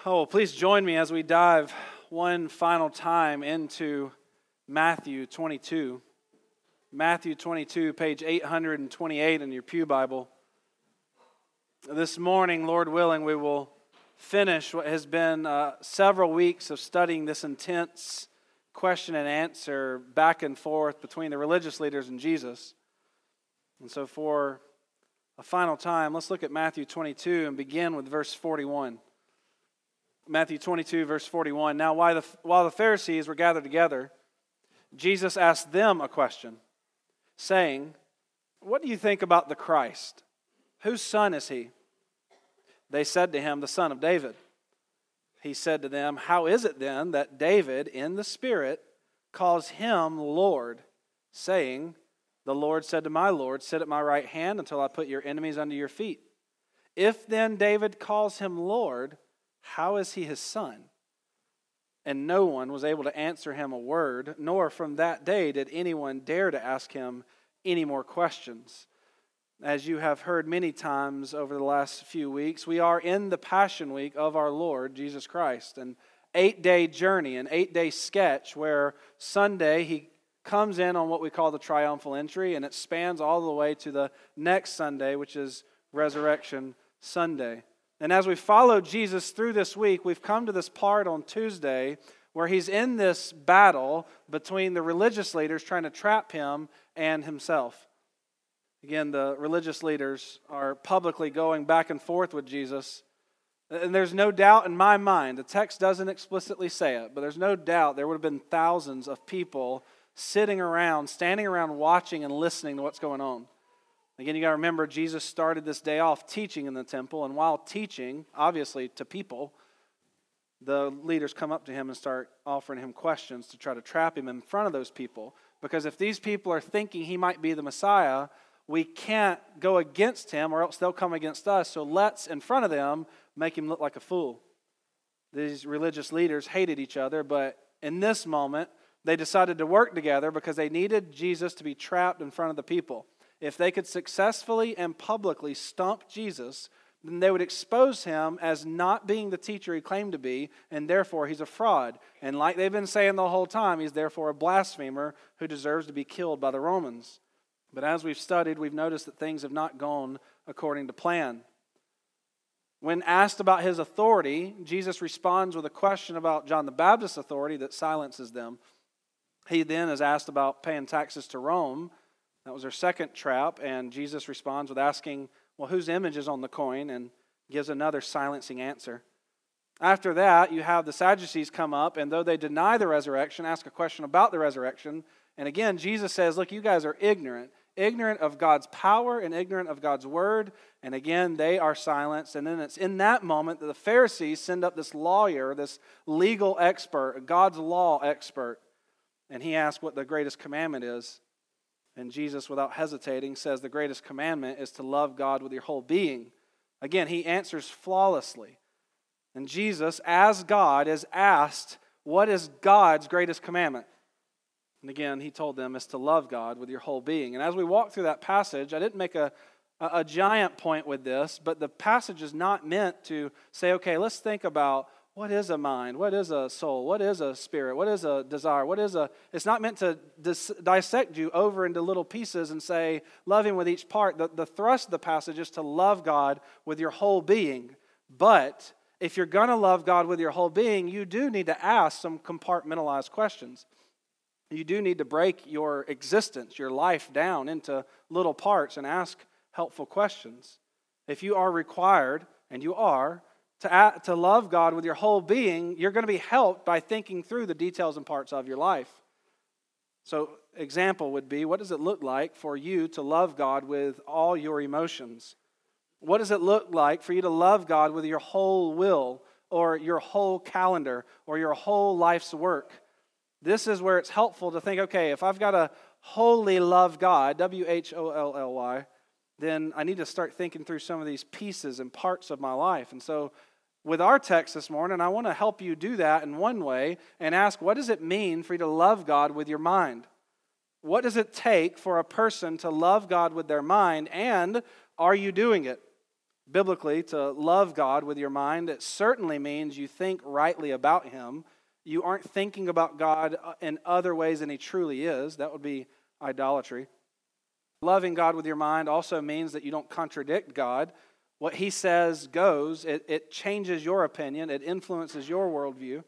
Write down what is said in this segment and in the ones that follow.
Oh, please join me as we dive one final time into Matthew 22. Matthew 22, page 828 in your pew Bible. This morning, Lord willing, we will finish what has been several weeks of studying this intense question and answer back and forth between the religious leaders and Jesus. And so for a final time, let's look at Matthew 22 and begin with verse 41. Matthew 22, verse 41. Now, while the Pharisees were gathered together, Jesus asked them a question, saying, "What do you think about the Christ? Whose son is he?" They said to him, "The son of David." He said to them, "How is it then that David in the Spirit calls him Lord, saying, 'The Lord said to my Lord, sit at my right hand until I put your enemies under your feet'? If then David calls him Lord, how is he his son?" And no one was able to answer him a word, nor from that day did anyone dare to ask him any more questions. As you have heard many times over the last few weeks, we are in the Passion Week of our Lord Jesus Christ, an 8-day journey, an 8-day sketch where Sunday he comes in on what we call the triumphal entry, and it spans all the way to the next Sunday, which is Resurrection Sunday. And as we follow Jesus through this week, we've come to this part on Tuesday where he's in this battle between the religious leaders trying to trap him and himself. Again, the religious leaders are publicly going back and forth with Jesus. And there's no doubt in my mind, the text doesn't explicitly say it, but there's no doubt there would have been thousands of people sitting around, standing around watching and listening to what's going on. Again, you got to remember, Jesus started this day off teaching in the temple, and while teaching, obviously to people, the leaders come up to him and start offering him questions to try to trap him in front of those people. Because if these people are thinking he might be the Messiah, we can't go against him or else they'll come against us. So let's, in front of them, make him look like a fool. These religious leaders hated each other, but in this moment, they decided to work together because they needed Jesus to be trapped in front of the people. If they could successfully and publicly stump Jesus, then they would expose him as not being the teacher he claimed to be, and therefore he's a fraud. And like they've been saying the whole time, he's therefore a blasphemer who deserves to be killed by the Romans. But as we've studied, we've noticed that things have not gone according to plan. When asked about his authority, Jesus responds with a question about John the Baptist's authority that silences them. He then is asked about paying taxes to Rome. That was their second trap, and Jesus responds with asking, well, whose image is on the coin, and gives another silencing answer. After that, you have the Sadducees come up, and though they deny the resurrection, ask a question about the resurrection. And again, Jesus says, look, you guys are ignorant of God's power and ignorant of God's word. And again, they are silenced. And then it's in that moment that the Pharisees send up this lawyer, this legal expert, God's law expert. And he asks what the greatest commandment is. And Jesus, without hesitating, says the greatest commandment is to love God with your whole being. Again, he answers flawlessly. And Jesus, as God, is asked, what is God's greatest commandment? And again, he told them, is to love God with your whole being. And as we walk through that passage, I didn't make a giant point with this, but the passage is not meant to say, okay, let's think about what is a mind, what is a soul, what is a spirit, what is a desire, it's not meant to dissect you over into little pieces and say, love him with each part. The thrust of the passage is to love God with your whole being. But if you're going to love God with your whole being, you do need to ask some compartmentalized questions. You do need to break your existence, your life down into little parts and ask helpful questions. If you are required, and you are, to love God with your whole being, you're going to be helped by thinking through the details and parts of your life. So, example would be, what does it look like for you to love God with all your emotions? What does it look like for you to love God with your whole will, or your whole calendar, or your whole life's work? This is where it's helpful to think, okay, if I've got to wholly love God, W-H-O-L-L-Y, then I need to start thinking through some of these pieces and parts of my life. And so with our text this morning, I want to help you do that in one way and ask, what does it mean for you to love God with your mind? What does it take for a person to love God with their mind, and are you doing it? Biblically, to love God with your mind, it certainly means you think rightly about Him. You aren't thinking about God in other ways than He truly is. That would be idolatry. Loving God with your mind also means that you don't contradict God. What He says goes. It changes your opinion. It influences your worldview.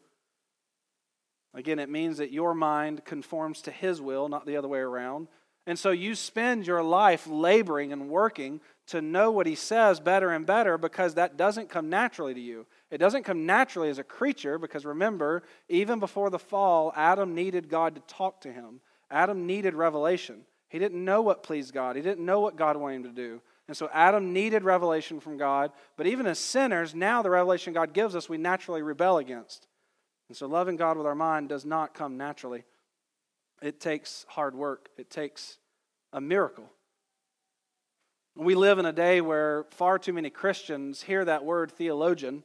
Again, it means that your mind conforms to His will, not the other way around. And so you spend your life laboring and working to know what He says better and better, because that doesn't come naturally to you. It doesn't come naturally as a creature, because remember, even before the fall, Adam needed God to talk to him. Adam needed revelation. He didn't know what pleased God. He didn't know what God wanted him to do. And so Adam needed revelation from God. But even as sinners, now the revelation God gives us, we naturally rebel against. And so loving God with our mind does not come naturally. It takes hard work. It takes a miracle. We live in a day where far too many Christians hear that word theologian,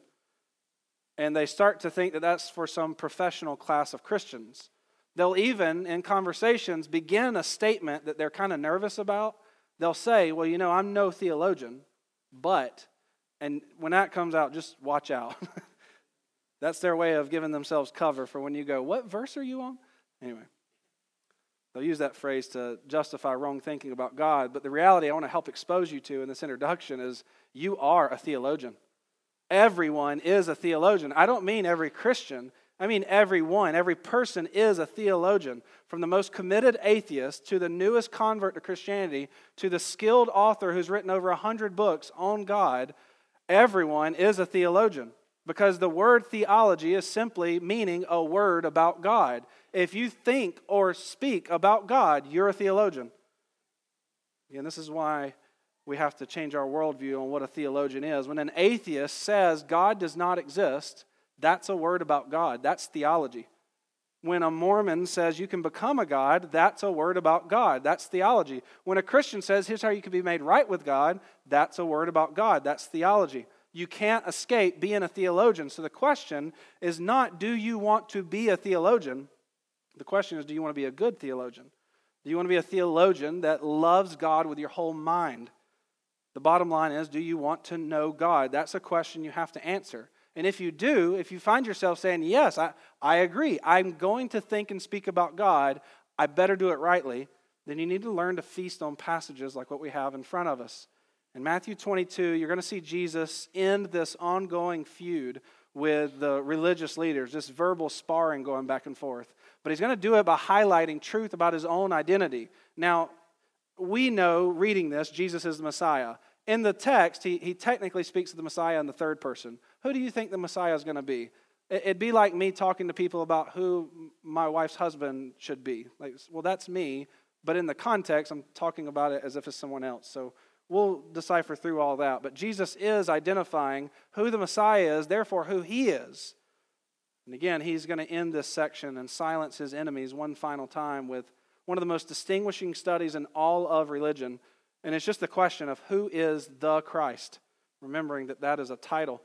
and they start to think that that's for some professional class of Christians. They'll even, in conversations, begin a statement that they're kind of nervous about. They'll say, well, you know, I'm no theologian, but, and when that comes out, just watch out. That's their way of giving themselves cover for when you go, what verse are you on? Anyway, they'll use that phrase to justify wrong thinking about God, but the reality I want to help expose you to in this introduction is you are a theologian. Everyone is a theologian. I don't mean every Christian. I mean everyone. Every person is a theologian. From the most committed atheist to the newest convert to Christianity to the skilled author who's written over 100 books on God, everyone is a theologian. Because the word theology is simply meaning a word about God. If you think or speak about God, you're a theologian. Again, this is why we have to change our worldview on what a theologian is. When an atheist says God does not exist, that's a word about God. That's theology. When a Mormon says you can become a God, that's a word about God. That's theology. When a Christian says here's how you can be made right with God, that's a word about God. That's theology. You can't escape being a theologian. So the question is not, do you want to be a theologian? The question is, do you want to be a good theologian? Do you want to be a theologian that loves God with your whole mind? The bottom line is, do you want to know God? That's a question you have to answer. And if you do, if you find yourself saying, yes, I agree, I'm going to think and speak about God, I better do it rightly, then you need to learn to feast on passages like what we have in front of us. In Matthew 22, you're going to see Jesus end this ongoing feud with the religious leaders, this verbal sparring going back and forth. But he's going to do it by highlighting truth about his own identity. Now, we know, reading this, Jesus is the Messiah. In the text, he technically speaks of the Messiah in the third person. Who do you think the Messiah is going to be? It'd be like me talking to people about who my wife's husband should be. Like, well, that's me, but in the context, I'm talking about it as if it's someone else. So we'll decipher through all that. But Jesus is identifying who the Messiah is, therefore who He is. And again, He's going to end this section and silence His enemies one final time with one of the most distinguishing studies in all of religion. And it's just the question of who is the Christ, remembering that that is a title.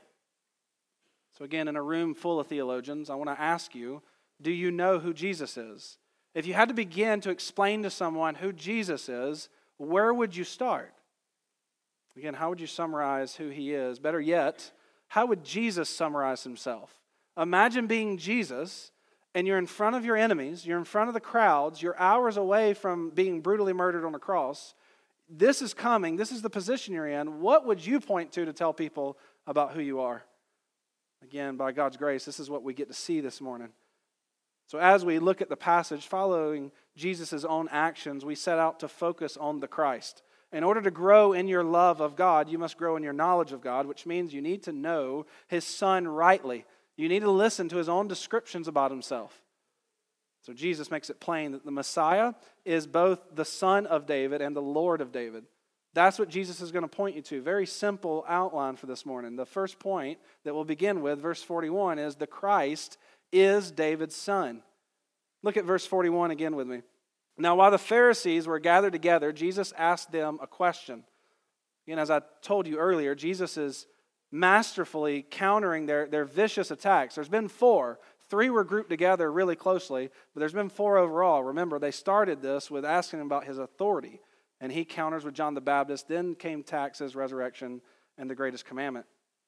So again, in a room full of theologians, I want to ask you, do you know who Jesus is? If you had to begin to explain to someone who Jesus is, where would you start? Again, how would you summarize who He is? Better yet, how would Jesus summarize Himself? Imagine being Jesus, and you're in front of your enemies, you're in front of the crowds, you're hours away from being brutally murdered on a cross. This is coming, this is the position you're in. What would you point to tell people about who you are? Again, by God's grace, this is what we get to see this morning. So as we look at the passage following Jesus' own actions, we set out to focus on the Christ. In order to grow in your love of God, you must grow in your knowledge of God, which means you need to know His Son rightly. You need to listen to His own descriptions about Himself. So Jesus makes it plain that the Messiah is both the Son of David and the Lord of David. That's what Jesus is going to point you to. Very simple outline for this morning. The first point that we'll begin with, verse 41, is the Christ is David's son. Look at verse 41 again with me. Now, while the Pharisees were gathered together, Jesus asked them a question. Again, as I told you earlier, Jesus is masterfully countering their vicious attacks. There's been 4. 3 were grouped together really closely, but there's been 4 overall. Remember, they started this with asking Him about His authority, and He counters with John the Baptist. Then came taxes, resurrection, and the greatest commandment.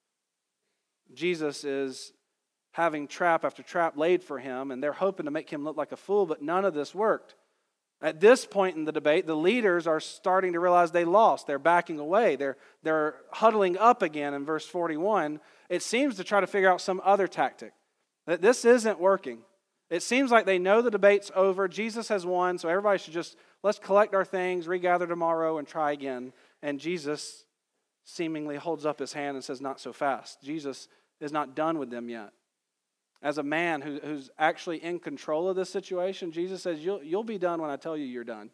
Jesus is having trap after trap laid for him, and they're hoping to make him look like a fool, but none of this worked. At this point in the debate, the leaders are starting to realize they lost. They're backing away. They're huddling up again in verse 41. It seems to try to figure out some other tactic. That this isn't working. It seems like they know the debate's over. Jesus has won, so everybody should just, let's collect our things, regather tomorrow, and try again. And Jesus seemingly holds up his hand and says, not so fast. Jesus is not done with them yet. As a man who's actually in control of this situation, Jesus says, you'll be done when I tell you you're done.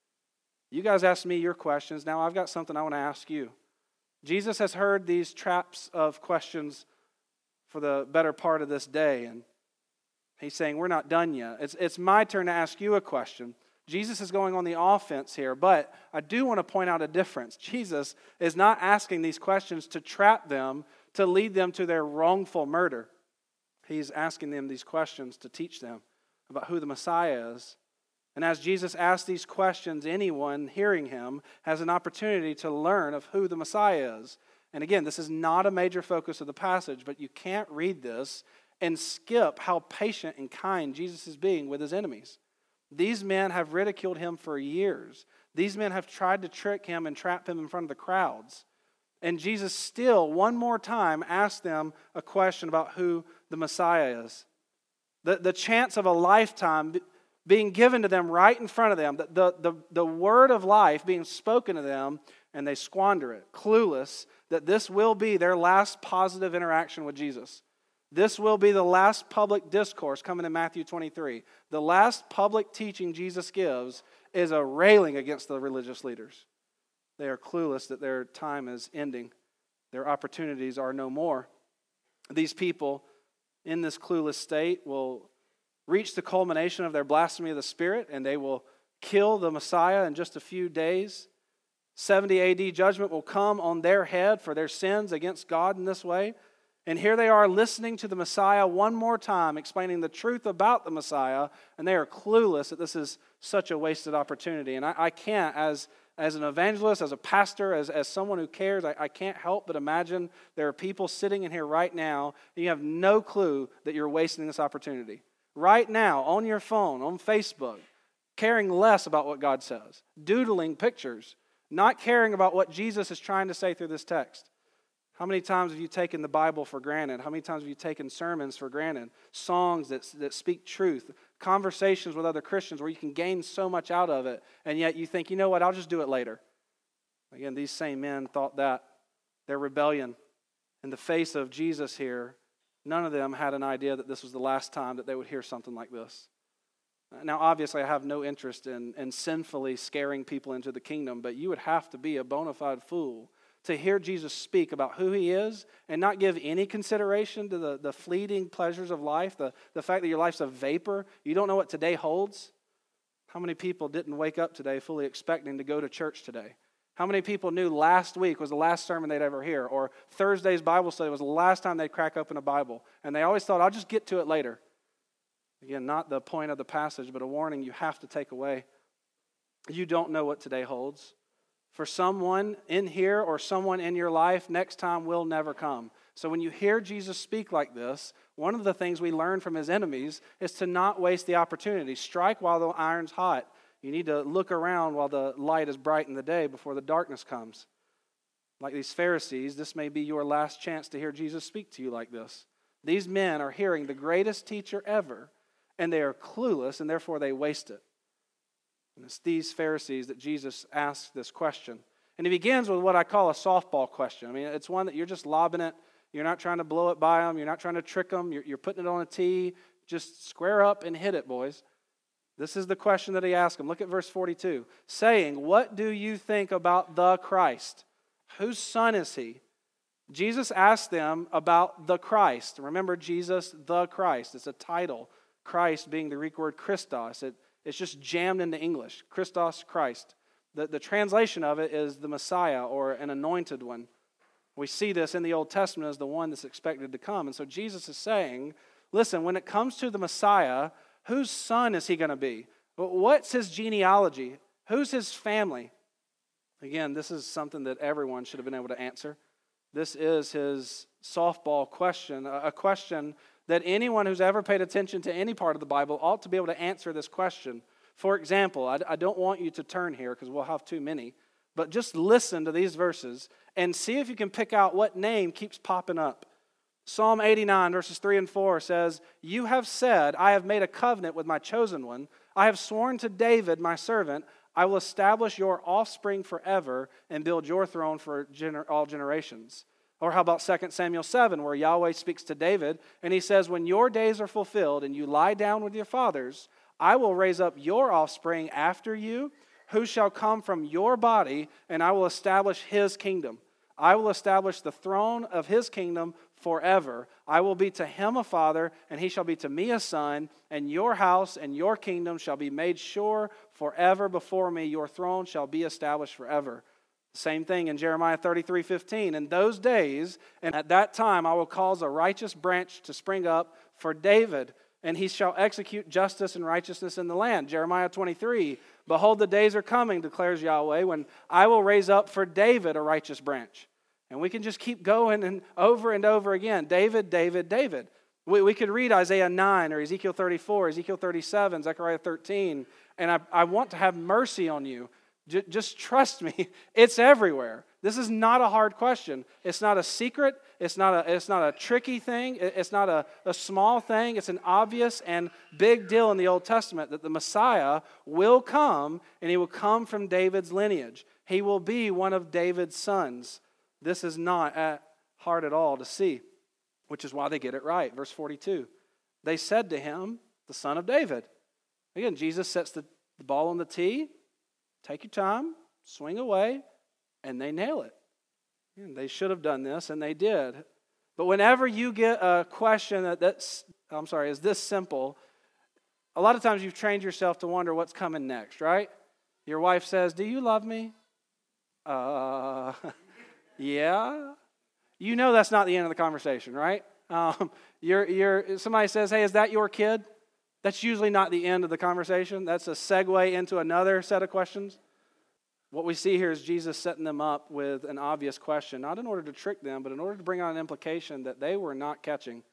You guys ask me your questions. Now I've got something I want to ask you. Jesus has heard these traps of questions for the better part of this day, and he's saying, we're not done yet. It's my turn to ask you a question. Jesus is going on the offense here, but I do want to point out a difference. Jesus is not asking these questions to trap them, to lead them to their wrongful murder. He's asking them these questions to teach them about who the Messiah is. And as Jesus asks these questions, anyone hearing him has an opportunity to learn of who the Messiah is. And again, this is not a major focus of the passage, but you can't read this and skip how patient and kind Jesus is being with his enemies. These men have ridiculed him for years. These men have tried to trick him and trap him in front of the crowds. And Jesus still, one more time, asked them a question about who the Messiah is. The chance of a lifetime being given to them right in front of them, the word of life being spoken to them, and they squander it, clueless that this will be their last positive interaction with Jesus. This will be the last public discourse coming in Matthew 23. The last public teaching Jesus gives is a railing against the religious leaders. They are clueless that their time is ending. Their opportunities are no more. These people in this clueless state will reach the culmination of their blasphemy of the Spirit, and they will kill the Messiah in just a few days. 70 AD judgment will come on their head for their sins against God in this way. And here they are listening to the Messiah one more time, explaining the truth about the Messiah, and they are clueless that this is such a wasted opportunity. And I can't, as an evangelist, as a pastor, as someone who cares, I can't help but imagine there are people sitting in here right now, and you have no clue that you're wasting this opportunity. Right now, on your phone, on Facebook, caring less about what God says, doodling pictures, not caring about what Jesus is trying to say through this text. How many times have you taken the Bible for granted? How many times have you taken sermons for granted? Songs that speak truth, conversations with other Christians where you can gain so much out of it, and yet you think, you know what, I'll just do it later. Again, these same men thought that. Their rebellion in the face of Jesus here, none of them had an idea that this was the last time that they would hear something like this. Now, obviously, I have no interest in sinfully scaring people into the kingdom, but you would have to be a bona fide fool to hear Jesus speak about who he is and not give any consideration to the fleeting pleasures of life, the fact that your life's a vapor, you don't know what today holds. How many people didn't wake up today fully expecting to go to church today? How many people knew last week was the last sermon they'd ever hear, or Thursday's Bible study was the last time they'd crack open a Bible, and they always thought, I'll just get to it later. Again, not the point of the passage, but a warning you have to take away. You don't know what today holds. For someone in here or someone in your life, next time will never come. So when you hear Jesus speak like this, one of the things we learn from his enemies is to not waste the opportunity. Strike while the iron's hot. You need to look around while the light is bright in the day before the darkness comes. Like these Pharisees, this may be your last chance to hear Jesus speak to you like this. These men are hearing the greatest teacher ever, and they are clueless, and therefore they waste it. And it's these Pharisees that Jesus asks this question. And he begins with what I call a softball question. I mean, it's one that you're just lobbing it. You're not trying to blow it by them. You're not trying to trick them. You're putting it on a tee. Just square up and hit it, boys. This is the question that he asked them. Look at verse 42. Saying, what do you think about the Christ? Whose son is he? Jesus asked them about the Christ. Remember, Jesus, the Christ. It's a title. Christ being the Greek word Christos. It's just jammed into English. Christos, Christ. The translation of it is the Messiah or an anointed one. We see this in the Old Testament as the one that's expected to come. And so Jesus is saying, listen, when it comes to the Messiah, whose son is he going to be? What's his genealogy? Who's his family? Again, this is something that everyone should have been able to answer. This is his softball question, a question that anyone who's ever paid attention to any part of the Bible ought to be able to answer this question. For example, I don't want you to turn here because we'll have too many, but just listen to these verses and see if you can pick out what name keeps popping up. Psalm 89, verses 3 and 4 says, "You have said, I have made a covenant with my chosen one. I have sworn to David, my servant, I will establish your offspring forever and build your throne for all generations." Or how about 2 Samuel 7, where Yahweh speaks to David, and he says, "When your days are fulfilled and you lie down with your fathers, I will raise up your offspring after you, who shall come from your body, and I will establish his kingdom. I will establish the throne of his kingdom forever. I will be to him a father, and he shall be to me a son, and your house and your kingdom shall be made sure forever before me. Your throne shall be established forever." Same thing in Jeremiah 33:15. "In those days, and at that time, I will cause a righteous branch to spring up for David, and he shall execute justice and righteousness in the land." Jeremiah 23, "Behold, the days are coming, declares Yahweh, when I will raise up for David a righteous branch." And we can just keep going and over again. David, David, David. We could read Isaiah 9 or Ezekiel 34, Ezekiel 37, Zechariah 13, and I want to have mercy on you. Just trust me, it's everywhere. This is not a hard question. It's not a secret. It's not a tricky thing. It's not a small thing. It's an obvious and big deal in the Old Testament that the Messiah will come, and he will come from David's lineage. He will be one of David's sons. This is not hard at all to see, which is why they get it right. Verse 42, "They said to him, the son of David." Again, Jesus sets the ball on the tee. Take your time, swing away, and they nail it. And they should have done this, and they did. But whenever you get a question is this simple, a lot of times you've trained yourself to wonder what's coming next, right? Your wife says, "Do you love me?" Yeah. You know that's not the end of the conversation, right? Somebody says, "Hey, is that your kid?" That's usually not the end of the conversation. That's a segue into another set of questions. What we see here is Jesus setting them up with an obvious question, not in order to trick them, but in order to bring out an implication that they were not catching.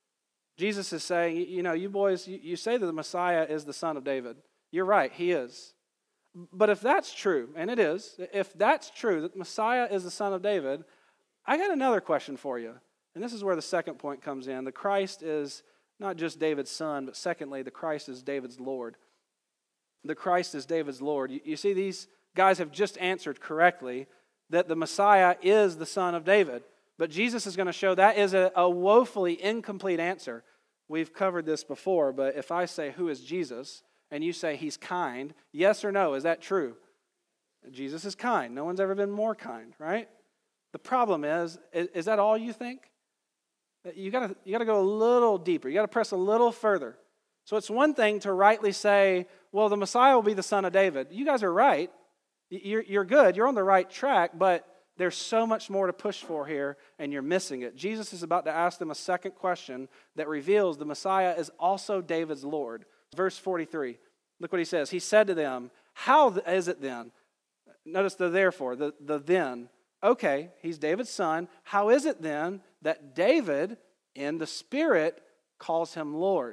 Jesus is saying, you boys, you say that the Messiah is the son of David. You're right, he is. But if that's true, and it is, if that's true, that the Messiah is the son of David, I got another question for you. And this is where the second point comes in. The Christ is not just David's son, but secondly, the Christ is David's Lord. The Christ is David's Lord. You see, these guys have just answered correctly that the Messiah is the son of David. But Jesus is going to show that is a woefully incomplete answer. We've covered this before, but if I say, "Who is Jesus?" and you say, "He's kind," yes or no, is that true? Jesus is kind. No one's ever been more kind, right? The problem is that all you think? You got to go a little deeper. You got to press a little further. So it's one thing to rightly say, "Well, the Messiah will be the son of David." You guys are right. You're good. You're on the right track, but there's so much more to push for here, and you're missing it. Jesus is about to ask them a second question that reveals the Messiah is also David's Lord. Verse 43, look what he says. He said to them, "How is it then?" Notice the therefore, the then. Okay, he's David's son. How is it then that David, in the Spirit, calls him Lord?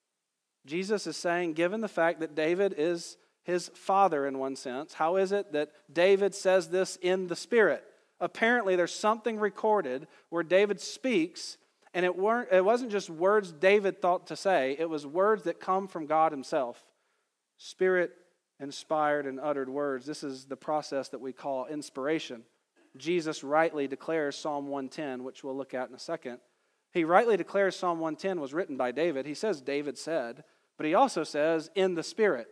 Jesus is saying, given the fact that David is his father in one sense, how is it that David says this in the Spirit? Apparently there's something recorded where David speaks, and it wasn't just words David thought to say, it was words that come from God himself. Spirit-inspired and uttered words. This is the process that we call inspiration. Jesus rightly declares Psalm 110, which we'll look at in a second. He rightly declares Psalm 110 was written by David. He says David said, but he also says in the Spirit.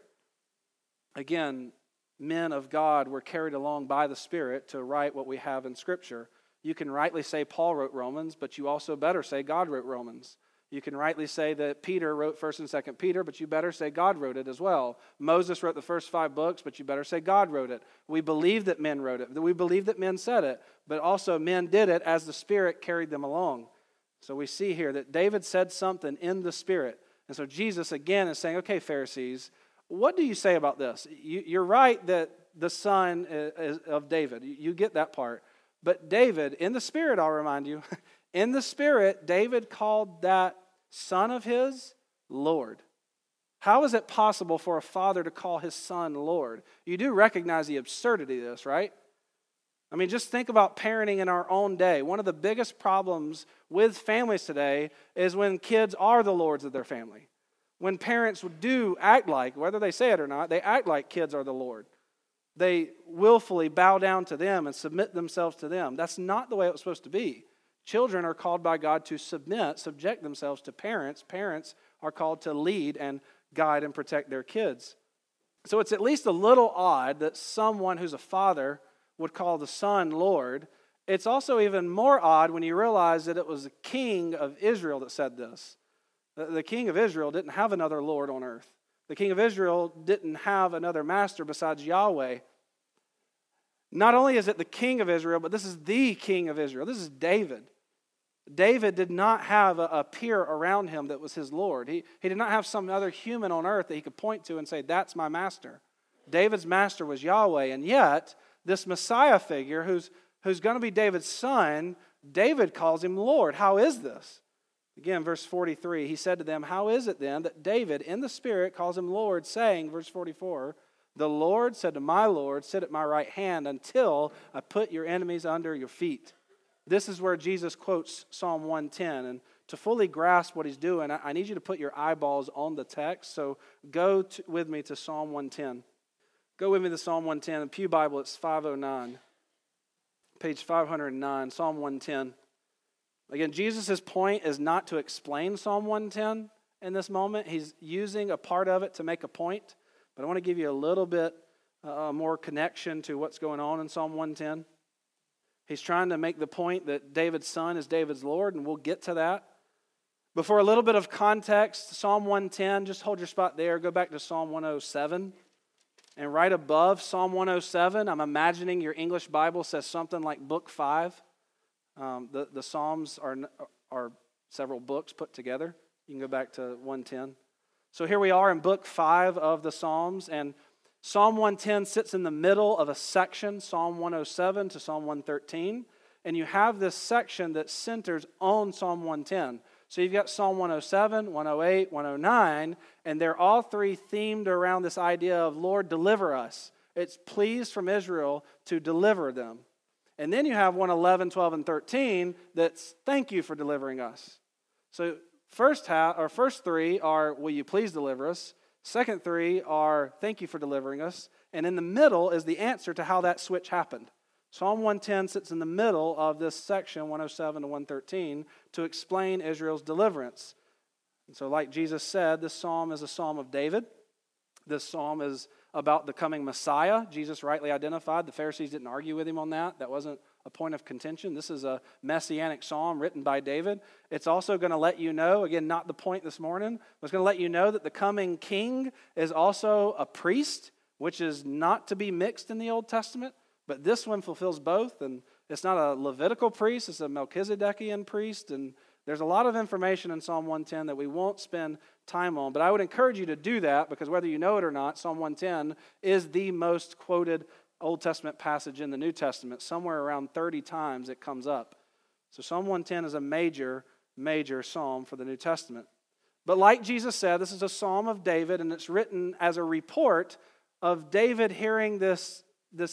Again, men of God were carried along by the Spirit to write what we have in Scripture. You can rightly say Paul wrote Romans, but you also better say God wrote Romans. You can rightly say that Peter wrote 1st and 2nd Peter, but you better say God wrote it as well. Moses wrote the first 5 books, but you better say God wrote it. We believe that men wrote it. We believe that men said it, but also men did it as the Spirit carried them along. So we see here that David said something in the Spirit. And so Jesus again is saying, okay, Pharisees, what do you say about this? You're right that the son is of David. You get that part. But David, in the Spirit, I'll remind you, in the Spirit, David called that son of his Lord. How is it possible for a father to call his son Lord? You do recognize the absurdity of this, right? I mean, just think about parenting in our own day. One of the biggest problems with families today is when kids are the lords of their family. When parents do act like, whether they say it or not, they act like kids are the Lord. They willfully bow down to them and submit themselves to them. That's not the way it was supposed to be. Children are called by God to subject themselves to parents. Parents are called to lead and guide and protect their kids. So it's at least a little odd that someone who's a father would call the son Lord. It's also even more odd when you realize that it was the king of Israel that said this. The king of Israel didn't have another Lord on earth. The king of Israel didn't have another master besides Yahweh. Not only is it the king of Israel, but this is the king of Israel. This is David. David did not have a peer around him that was his Lord. He did not have some other human on earth that he could point to and say, that's my master. David's master was Yahweh, and yet this Messiah figure who's going to be David's son, David calls him Lord. How is this? Again, verse 43, he said to them, how is it then that David in the Spirit calls him Lord, saying, verse 44, the Lord said to my Lord, sit at my right hand until I put your enemies under your feet. This is where Jesus quotes Psalm 110. And to fully grasp what he's doing, I need you to put your eyeballs on the text. So go with me to Psalm 110. Go with me to Psalm 110. The Pew Bible, it's 509. Page 509, Psalm 110. Again, Jesus' point is not to explain Psalm 110 in this moment. He's using a part of it to make a point. But I want to give you a little bit more connection to what's going on in Psalm 110. He's trying to make the point that David's son is David's Lord, and we'll get to that. But for a little bit of context, Psalm 110, just hold your spot there. Go back to Psalm 107. And right above Psalm 107, I'm imagining your English Bible says something like Book 5. The Psalms are several books put together. You can go back to 110. So here we are in Book 5 of the Psalms, and Psalm 110 sits in the middle of a section, Psalm 107 to Psalm 113, and you have this section that centers on Psalm 110. So you've got Psalm 107, 108, 109, and they're all three themed around this idea of, Lord, deliver us. It's pleas from Israel to deliver them. And then you have 111, 12, and 13 that's thank you for delivering us. So first three are, will you please deliver us? Second three are, thank you for delivering us. And in the middle is the answer to how that switch happened. Psalm 110 sits in the middle of this section, 107 to 113, to explain Israel's deliverance. And so like Jesus said, this psalm is a psalm of David. This psalm is about the coming Messiah. Jesus rightly identified. The Pharisees didn't argue with him on that. That wasn't a point of contention. This is a messianic psalm written by David. It's also going to let you know, again, not the point this morning, but it's going to let you know that the coming king is also a priest, which is not to be mixed in the Old Testament, but this one fulfills both. And it's not a Levitical priest, it's a Melchizedekian priest, and there's a lot of information in Psalm 110 that we won't spend time on, but I would encourage you to do that because whether you know it or not, Psalm 110 is the most quoted Old Testament passage in the New Testament. Somewhere around 30 times it comes up. So Psalm 110 is a major, major psalm for the New Testament. But like Jesus said, this is a psalm of David, and it's written as a report of David hearing this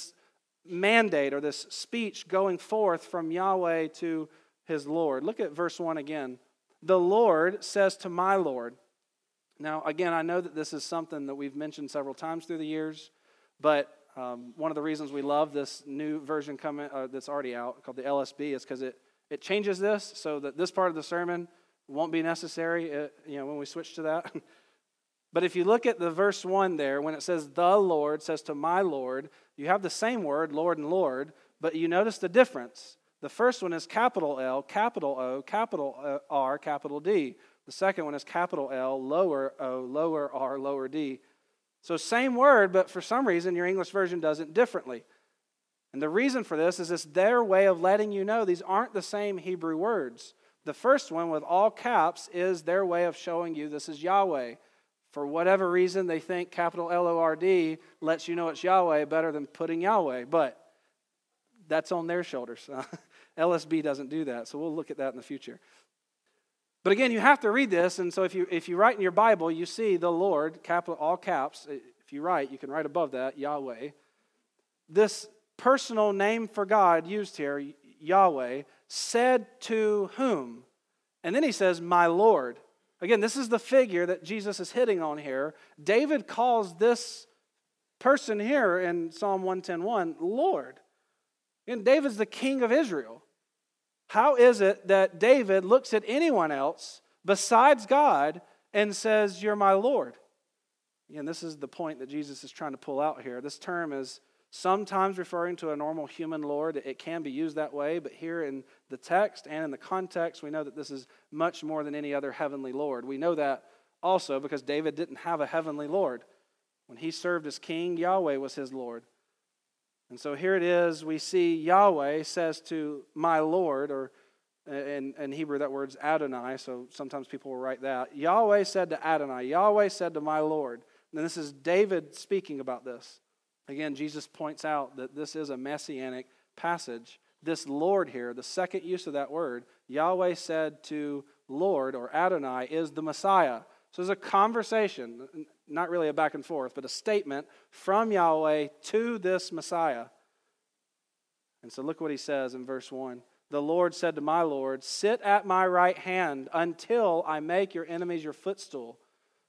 mandate or this speech going forth from Yahweh to his Lord. Look at verse 1 again. The Lord says to my Lord. Now, again, I know that this is something that we've mentioned several times through the years, but one of the reasons we love this new version coming that's already out called the LSB is because it changes this so that this part of the sermon won't be necessary when we switch to that. But if you look at the verse 1 there, when it says the Lord says to my Lord, you have the same word, Lord and Lord, but you notice the difference. The first one is capital L, capital O, capital R, capital D. The second one is capital L, lower O, lower R, lower D. So same word, but for some reason your English version does it differently. And the reason for this is it's their way of letting you know these aren't the same Hebrew words. The first one with all caps is their way of showing you this is Yahweh. For whatever reason, they think capital L-O-R-D lets you know it's Yahweh better than putting Yahweh. But that's on their shoulders. LSB doesn't do that, so we'll look at that in the future. But again, you have to read this, and so if you write in your Bible, you see the Lord, capital, all caps. If you write, you can write above that, Yahweh. This personal name for God used here, Yahweh, said to whom? And then he says, my Lord. Again, this is the figure that Jesus is hitting on here. David calls this person here in Psalm 110:1 Lord. And David's the king of Israel. How is it that David looks at anyone else besides God and says, you're my Lord? Again, this is the point that Jesus is trying to pull out here. This term is sometimes referring to a normal human Lord. It can be used that way, but here in the text and in the context, we know that this is much more than any other heavenly Lord. We know that also because David didn't have a heavenly Lord. When he served as king, Yahweh was his Lord. And so here it is, we see Yahweh says to my Lord, or in Hebrew that word's Adonai, so sometimes people will write that. Yahweh said to Adonai, Yahweh said to my Lord. And this is David speaking about this. Again, Jesus points out that this is a messianic passage. This Lord here, the second use of that word, Yahweh said to Lord, or Adonai, is the Messiah. So there's a conversation, not really a back and forth, but a statement from Yahweh to this Messiah. And so look what he says in verse 1. The Lord said to my Lord, sit at my right hand until I make your enemies your footstool.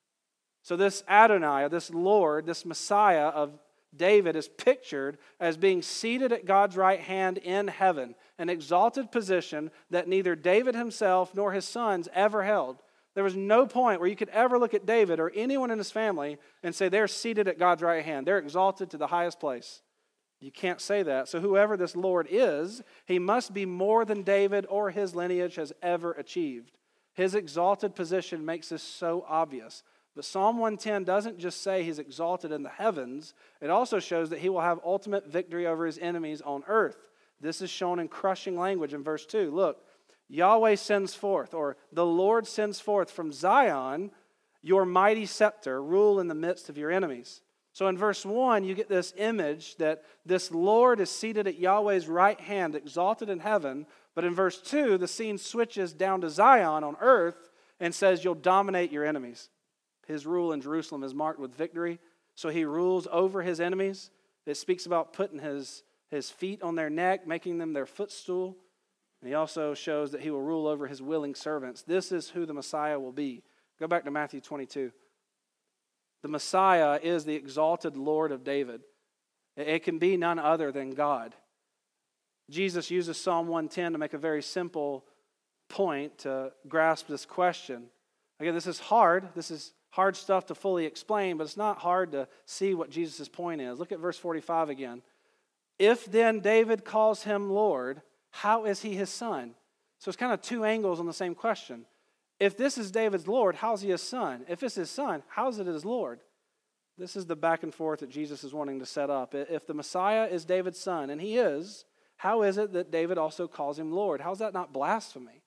So this Adonai, this Lord, this Messiah of David is pictured as being seated at God's right hand in heaven, an exalted position that neither David himself nor his sons ever held. There was no point where you could ever look at David or anyone in his family and say they're seated at God's right hand. They're exalted to the highest place. You can't say that. So whoever this Lord is, he must be more than David or his lineage has ever achieved. His exalted position makes this so obvious. But Psalm 110 doesn't just say he's exalted in the heavens. It also shows that he will have ultimate victory over his enemies on earth. This is shown in crushing language in verse 2. Look, Yahweh sends forth, or the Lord sends forth from Zion your mighty scepter, rule in the midst of your enemies. So in verse 1, you get this image that this Lord is seated at Yahweh's right hand, exalted in heaven. But in verse 2, the scene switches down to Zion on earth and says you'll dominate your enemies. His rule in Jerusalem is marked with victory. So he rules over his enemies. It speaks about putting his feet on their neck, making them their footstool. And he also shows that he will rule over his willing servants. This is who the Messiah will be. Go back to Matthew 22. The Messiah is the exalted Lord of David. It can be none other than God. Jesus uses Psalm 110 to make a very simple point to grasp this question. Again, this is hard. This is hard stuff to fully explain, but it's not hard to see what Jesus' point is. Look at verse 45 again. If then David calls him Lord, how is he his son? So it's kind of two angles on the same question. If this is David's Lord, how is he his son? If it's his son, how is it his Lord? This is the back and forth that Jesus is wanting to set up. If the Messiah is David's son, and he is, how is it that David also calls him Lord? How is that not blasphemy?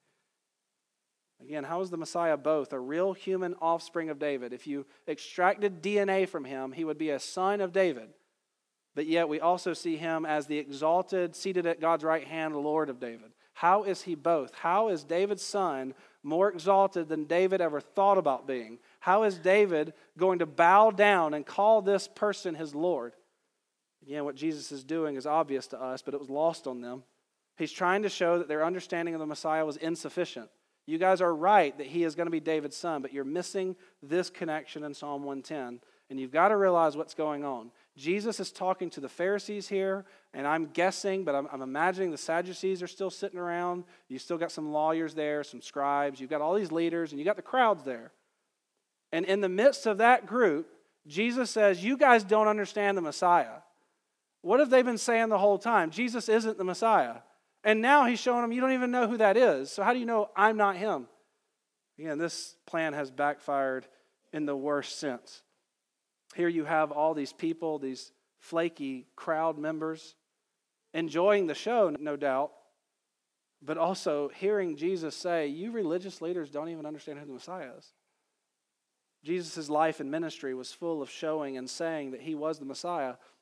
Again, how is the Messiah both? A real human offspring of David. If you extracted DNA from him, he would be a son of David. But yet we also see him as the exalted, seated at God's right hand, Lord of David. How is he both? How is David's son more exalted than David ever thought about being? How is David going to bow down and call this person his Lord? Again, what Jesus is doing is obvious to us, but it was lost on them. He's trying to show that their understanding of the Messiah was insufficient. You guys are right that he is going to be David's son, but you're missing this connection in Psalm 110. And you've got to realize what's going on. Jesus is talking to the Pharisees here, and I'm guessing, but I'm imagining the Sadducees are still sitting around. You still got some lawyers there, some scribes. You've got all these leaders, and you got the crowds there. And in the midst of that group, Jesus says, you guys don't understand the Messiah. What have they been saying the whole time? Jesus isn't the Messiah. And now he's showing them, you don't even know who that is. So how do you know I'm not him? Again, this plan has backfired in the worst sense. Here you have all these people, these flaky crowd members, enjoying the show, no doubt, but also hearing Jesus say, you religious leaders don't even understand who the Messiah is. Jesus' life and ministry was full of showing and saying that he was the Messiah.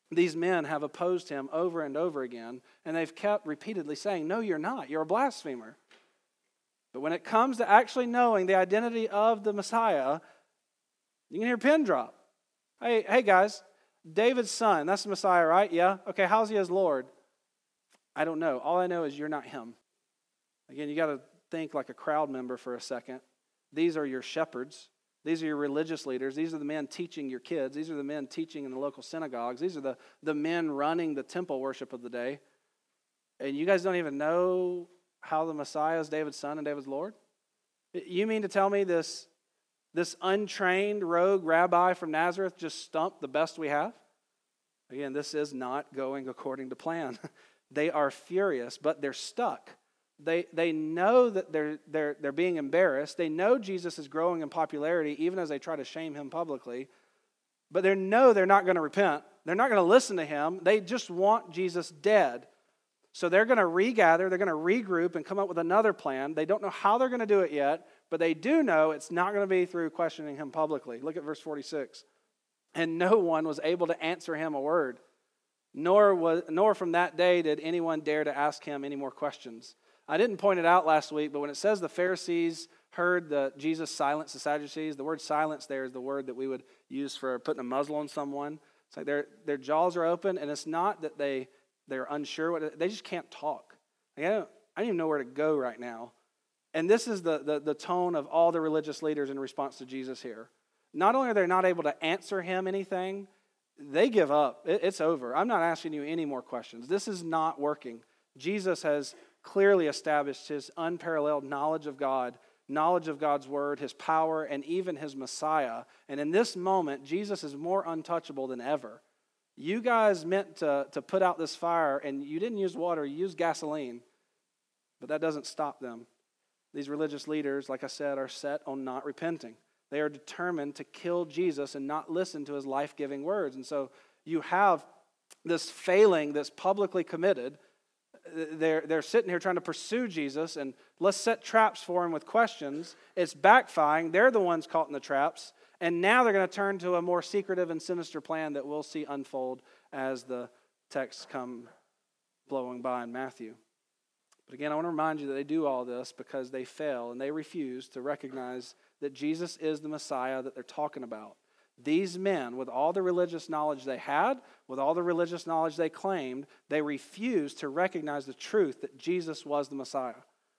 These men have opposed him over and over again, and they've kept repeatedly saying, no, you're not. You're a blasphemer. But when it comes to actually knowing the identity of the Messiah, you can hear a pin drop. Hey guys, David's son, that's the Messiah, right? Yeah? Okay, how's he as Lord? I don't know. All I know is you're not him. Again, you got to think like a crowd member for a second. These are your shepherds. These are your religious leaders. These are the men teaching your kids. These are the men teaching in the local synagogues. These are the men running the temple worship of the day. And you guys don't even know how the Messiah is David's son and David's Lord? You mean to tell me this untrained rogue rabbi from Nazareth just stumped the best we have? Again, this is not going according to plan. They are furious, but they're stuck. They know that they're being embarrassed. They know Jesus is growing in popularity, even as they try to shame him publicly. But they know they're not going to repent. They're not going to listen to him. They just want Jesus dead. So they're going to regather, they're going to regroup and come up with another plan. They don't know how they're going to do it yet, but they do know it's not going to be through questioning him publicly. Look at verse 46. And no one was able to answer him a word, nor from that day did anyone dare to ask him any more questions. I didn't point it out last week, but when it says the Pharisees heard that Jesus silenced the Sadducees, the word silence there is the word that we would use for putting a muzzle on someone. It's like their jaws are open, and it's not that they're unsure. They just can't talk. Like I don't even know where to go right now. And this is the tone of all the religious leaders in response to Jesus here. Not only are they not able to answer him anything, they give up. It's over. I'm not asking you any more questions. This is not working. Jesus has clearly established his unparalleled knowledge of God, knowledge of God's word, his power, and even his Messiah. And in this moment, Jesus is more untouchable than ever. You guys meant to put out this fire, and you didn't use water, you used gasoline. But that doesn't stop them. These religious leaders, like I said, are set on not repenting. They are determined to kill Jesus and not listen to his life-giving words. And so you have this failing that's publicly committed. They're sitting here trying to pursue Jesus, and let's set traps for him with questions. It's backfiring. They're the ones caught in the traps. And now they're going to turn to a more secretive and sinister plan that we'll see unfold as the texts come blowing by in Matthew. But again, I want to remind you that they do all this because they fail and they refuse to recognize that Jesus is the Messiah that they're talking about. These men, with all the religious knowledge they had, with all the religious knowledge they claimed, they refused to recognize the truth that Jesus was the Messiah.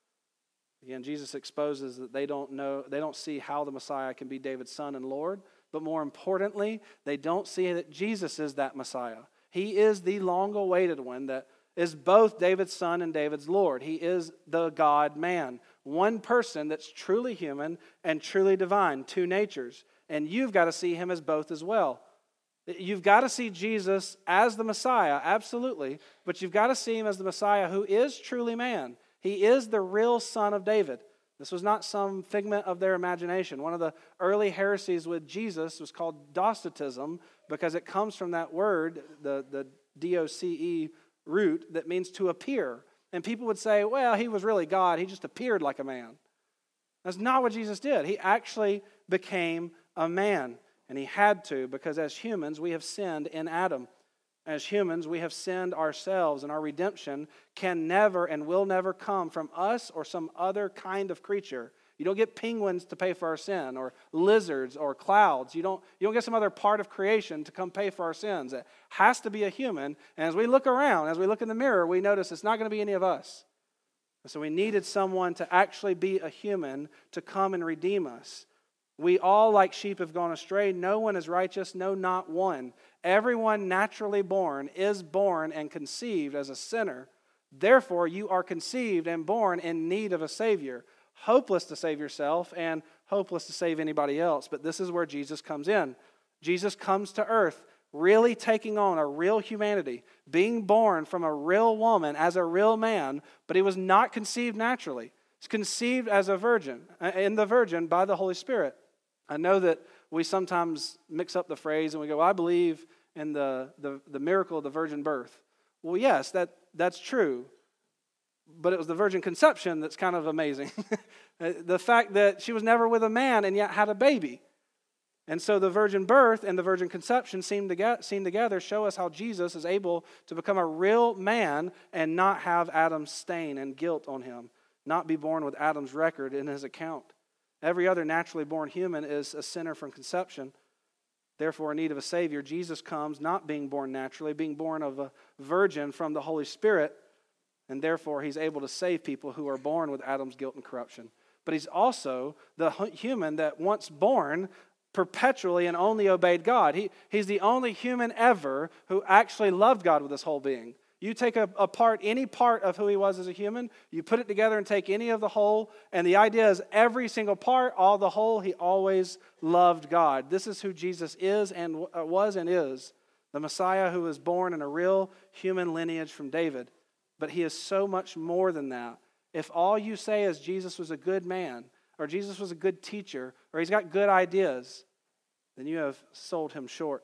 Again, Jesus exposes that they don't see how the Messiah can be David's son and Lord, but more importantly, they don't see that Jesus is that Messiah. He is the long-awaited one that is both David's son and David's Lord. He is the God-man, one person that's truly human and truly divine, two natures. And you've got to see him as both as well. You've got to see Jesus as the Messiah, absolutely, but you've got to see him as the Messiah who is truly man. He is the real son of David. This was not some figment of their imagination. One of the early heresies with Jesus was called Docetism because it comes from that word, the D-O-C-E root, that means to appear. And people would say, well, he was really God. He just appeared like a man. That's not what Jesus did. He actually became a man. And he had to, because as humans, we have sinned in Adam. As humans, we have sinned ourselves, and our redemption can never and will never come from us or some other kind of creature. You don't get penguins to pay for our sin, or lizards, or clouds. You don't get some other part of creation to come pay for our sins. It has to be a human. And as we look around, as we look in the mirror, we notice it's not going to be any of us. And so we needed someone to actually be a human to come and redeem us. We all, like sheep, have gone astray. No one is righteous, no, not one. Everyone naturally born is born and conceived as a sinner. Therefore, you are conceived and born in need of a Savior, hopeless to save yourself and hopeless to save anybody else. But this is where Jesus comes in. Jesus comes to earth, really taking on a real humanity, being born from a real woman as a real man, but he was not conceived naturally. He's conceived as a virgin, in the virgin by the Holy Spirit. I know that we sometimes mix up the phrase and we go, well, I believe in the miracle of the virgin birth. Well, yes, that's true. But it was the virgin conception that's kind of amazing. The fact that she was never with a man and yet had a baby. And so the virgin birth and the virgin conception seen together show us how Jesus is able to become a real man and not have Adam's stain and guilt on him, not be born with Adam's record in his account. Every other naturally born human is a sinner from conception, therefore in need of a Savior. Jesus comes not being born naturally, being born of a virgin from the Holy Spirit, and therefore he's able to save people who are born with Adam's guilt and corruption. But he's also the human that once born perpetually and only obeyed God. He's the only human ever who actually loved God with his whole being. You take apart any part of who he was as a human, you put it together and take any of the whole, and the idea is every single part, all the whole, he always loved God. This is who Jesus is and was and is, the Messiah who was born in a real human lineage from David. But he is so much more than that. If all you say is Jesus was a good man, or Jesus was a good teacher, or he's got good ideas, then you have sold him short.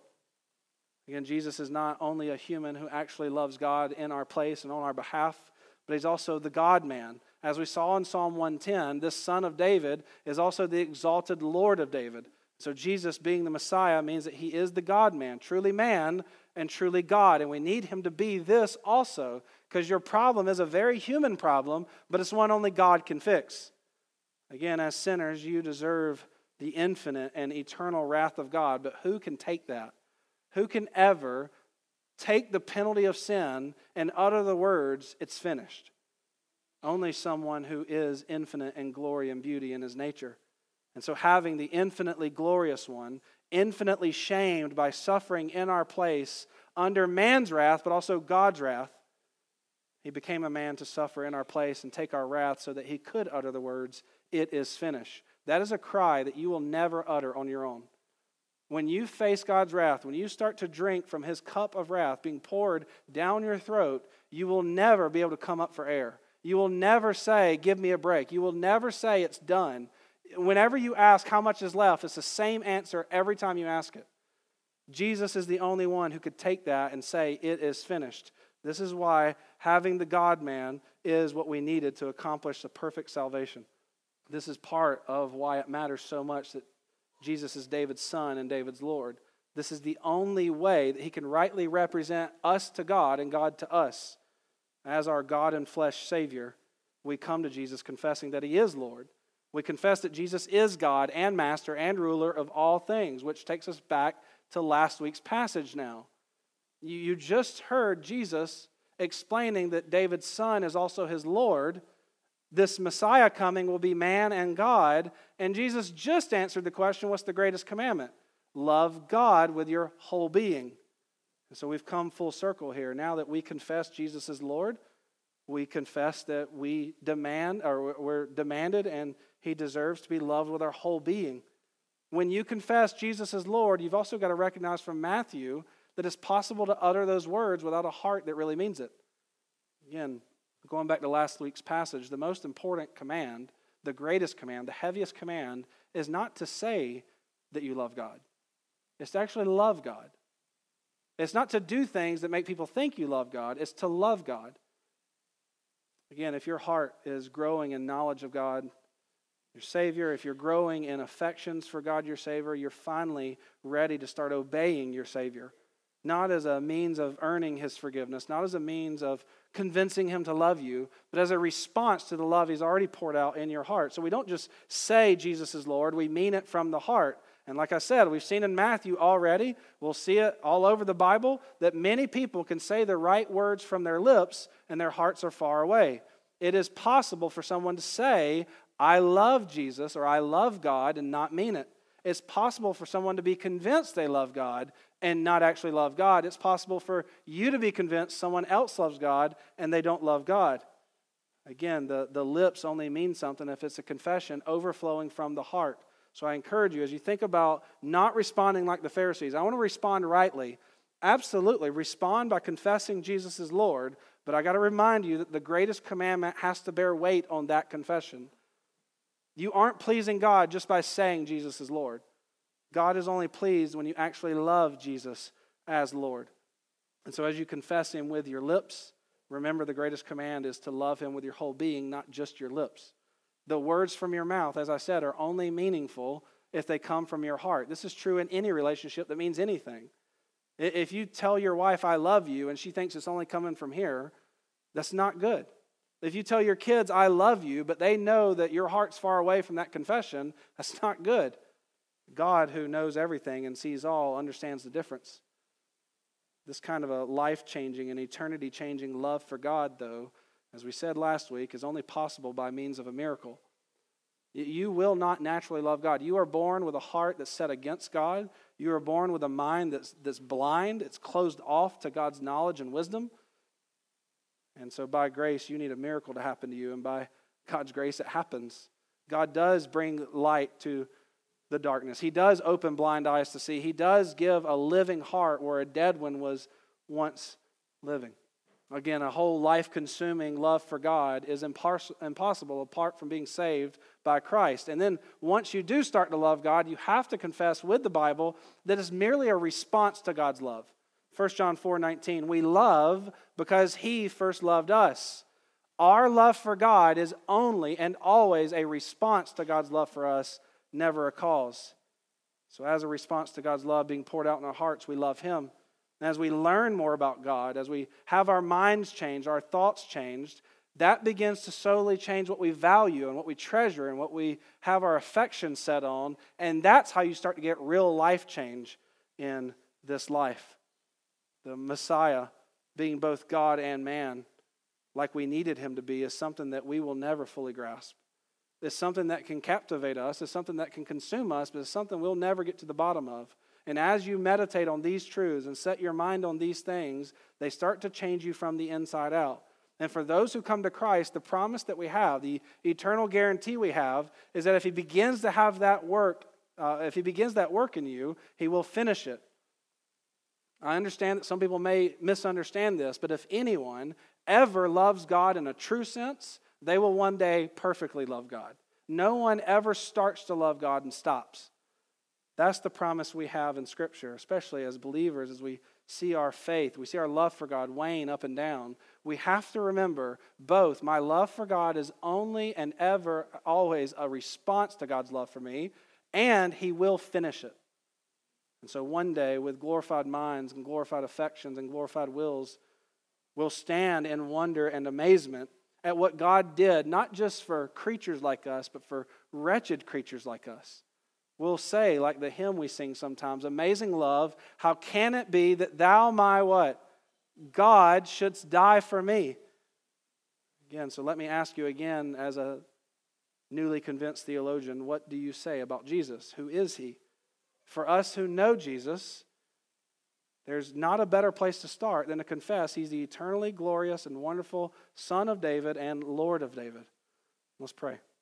Again, Jesus is not only a human who actually loves God in our place and on our behalf, but he's also the God-man. As we saw in Psalm 110, this son of David is also the exalted Lord of David. So Jesus being the Messiah means that he is the God-man, truly man and truly God. And we need him to be this also, because your problem is a very human problem, but it's one only God can fix. Again, as sinners, you deserve the infinite and eternal wrath of God, but who can take that? Who can ever take the penalty of sin and utter the words, "It's finished"? Only someone who is infinite in glory and beauty in his nature. And so having the infinitely glorious one, infinitely shamed by suffering in our place under man's wrath, but also God's wrath, he became a man to suffer in our place and take our wrath so that he could utter the words, "It is finished." That is a cry that you will never utter on your own. When you face God's wrath, when you start to drink from his cup of wrath being poured down your throat, you will never be able to come up for air. You will never say, "Give me a break." You will never say, "It's done." Whenever you ask how much is left, it's the same answer every time you ask it. Jesus is the only one who could take that and say, "It is finished." This is why having the God-man is what we needed to accomplish the perfect salvation. This is part of why it matters so much that Jesus is David's son and David's Lord. This is the only way that he can rightly represent us to God and God to us. As our God and flesh Savior, we come to Jesus confessing that he is Lord. We confess that Jesus is God and Master and ruler of all things, which takes us back to last week's passage now. You just heard Jesus explaining that David's son is also his Lord. This Messiah coming will be man and God. And Jesus just answered the question, what's the greatest commandment? Love God with your whole being. And so we've come full circle here. Now that we confess Jesus is Lord, we confess that we're demanded and he deserves to be loved with our whole being. When you confess Jesus is Lord, you've also got to recognize from Matthew that it's possible to utter those words without a heart that really means it. Again, going back to last week's passage, the most important command, the greatest command, the heaviest command is not to say that you love God. It's to actually love God. It's not to do things that make people think you love God. It's to love God. Again, if your heart is growing in knowledge of God, your Savior, if you're growing in affections for God, your Savior, you're finally ready to start obeying your Savior. Not as a means of earning his forgiveness, not as a means of convincing him to love you, but as a response to the love he's already poured out in your heart. So we don't just say Jesus is Lord, we mean it from the heart. And like I said, we've seen in Matthew already, we'll see it all over the Bible, that many people can say the right words from their lips and their hearts are far away. It is possible for someone to say, "I love Jesus," or "I love God," and not mean it. It's possible for someone to be convinced they love God and not actually love God. It's possible for you to be convinced someone else loves God and they don't love God. Again, the lips only mean something if it's a confession overflowing from the heart. So I encourage you, as you think about not responding like the Pharisees, I want to respond rightly. Absolutely, respond by confessing Jesus is Lord, but I got to remind you that the greatest commandment has to bear weight on that confession. You aren't pleasing God just by saying Jesus is Lord. God is only pleased when you actually love Jesus as Lord. And so as you confess him with your lips, remember the greatest command is to love him with your whole being, not just your lips. The words from your mouth, as I said, are only meaningful if they come from your heart. This is true in any relationship that means anything. If you tell your wife, I love you, and she thinks it's only coming from here, that's not good. If you tell your kids, I love you, but they know that your heart's far away from that confession, that's not good. God, who knows everything and sees all, understands the difference. This kind of a life-changing and eternity-changing love for God, though, as we said last week, is only possible by means of a miracle. You will not naturally love God. You are born with a heart that's set against God. You are born with a mind that's blind. It's closed off to God's knowledge and wisdom. And so by grace, you need a miracle to happen to you. And by God's grace, it happens. God does bring light to the darkness. He does open blind eyes to see. He does give a living heart where a dead one was once living. Again, a whole life-consuming love for God is impossible apart from being saved by Christ. And then once you do start to love God, you have to confess with the Bible that it's merely a response to God's love. 1 John 4:19, we love because He first loved us. Our love for God is only and always a response to God's love for us, never a cause. So as a response to God's love being poured out in our hearts, we love Him. And as we learn more about God, as we have our minds changed, our thoughts changed, that begins to slowly change what we value and what we treasure and what we have our affection set on. And that's how you start to get real life change in this life. The Messiah, being both God and man, like we needed Him to be, is something that we will never fully grasp. It's something that can captivate us. It's something that can consume us, but it's something we'll never get to the bottom of. And as you meditate on these truths and set your mind on these things, they start to change you from the inside out. And for those who come to Christ, the promise that we have, the eternal guarantee we have, is that if He begins to have that work, if He begins that work in you, He will finish it. I understand that some people may misunderstand this, but if anyone ever loves God in a true sense, they will one day perfectly love God. No one ever starts to love God and stops. That's the promise we have in Scripture, especially as believers, as we see our faith, we see our love for God wane up and down. We have to remember both, my love for God is only and ever, always a response to God's love for me, and He will finish it. And so one day, with glorified minds and glorified affections and glorified wills, we'll stand in wonder and amazement at what God did, not just for creatures like us, but for wretched creatures like us. We'll say, like the hymn we sing sometimes, amazing love, how can it be that thou, my what? God, shouldst die for me. Again, so let me ask you again as a newly convinced theologian, what do you say about Jesus? Who is He? For us who know Jesus, there's not a better place to start than to confess He's the eternally glorious and wonderful Son of David and Lord of David. Let's pray.